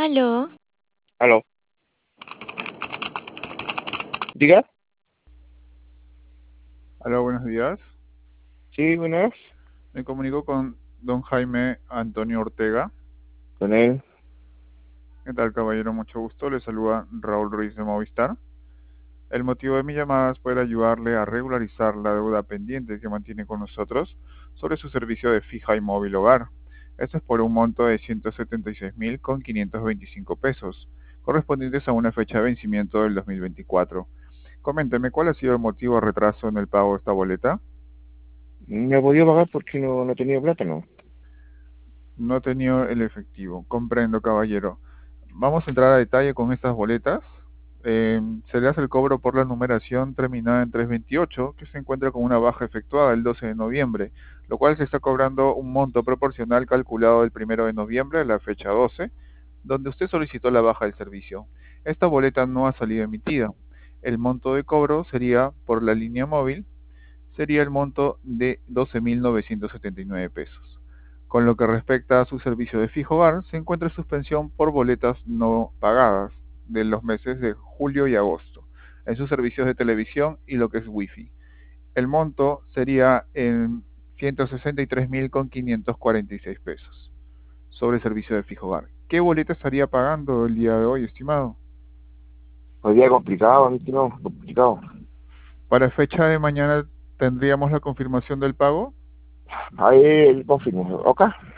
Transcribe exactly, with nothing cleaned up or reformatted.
Aló, Aló, diga. Hola, buenos días. Sí, buenas. Me comunico con don Jaime Antonio Ortega. Con él. ¿Qué tal, caballero? Mucho gusto. Le saluda Raúl Ruiz de Movistar. El motivo de mi llamada es poder ayudarle a regularizar la deuda pendiente que mantiene con nosotros sobre su servicio de fija y móvil hogar. Esto es por un monto de ciento setenta y seis mil con quinientos veinticinco pesos, correspondientes a una fecha de vencimiento del dos mil veinticuatro. Coménteme, ¿cuál ha sido el motivo de retraso en el pago de esta boleta? No he podido pagar porque no, no tenía plata, ¿no? No he tenido el efectivo. Comprendo, caballero. Vamos a entrar a detalle con estas boletas. Eh, se le hace el cobro por la numeración terminada en trescientos veintiocho, que se encuentra con una baja efectuada el doce de noviembre, lo cual se está cobrando un monto proporcional calculado del primero de noviembre a la fecha doce, donde usted solicitó la baja del servicio. Esta boleta no ha salido emitida. El monto de cobro sería por la línea móvil, sería el monto de doce mil novecientos setenta y nueve pesos. Con lo que respecta a su servicio de fijo hogar, se encuentra en suspensión por boletas no pagadas de los meses de julio y agosto, en sus servicios de televisión y lo que es wifi. El monto sería en ciento sesenta y tres mil con quinientos cuarenta y seis pesos sobre el servicio de fijo hogar. ¿Qué boleta estaría pagando el día de hoy, estimado? Hoy día complicado, mi estimado, complicado. Para fecha de mañana tendríamos la confirmación del pago. Ahí el confirmo, ¿ok?